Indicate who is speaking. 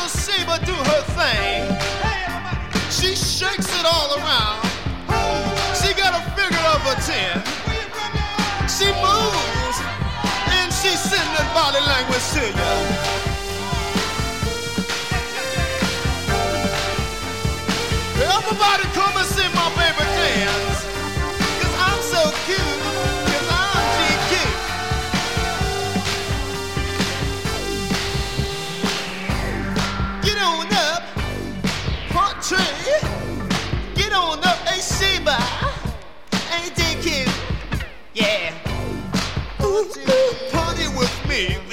Speaker 1: little Sheba do her thing. She shakes it all around. She got a figure of a 10. She moves and she's sending that body language to you. Everybody come and see my baby dance. 'Cause I'm so cute. 'Cause I'm GQ. Get on up, Portray. Get on up, hey Sheba. Hey DQ. Yeah. Ooh, party with me.